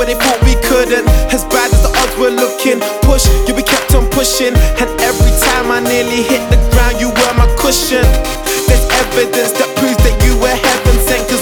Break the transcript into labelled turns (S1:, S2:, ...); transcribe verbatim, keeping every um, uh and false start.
S1: they thought we couldn't. As bad as the odds were looking, push, you be kept on pushing. And every time I nearly hit the ground, you were my cushion. There's evidence that proves that you were heaven sent, 'cause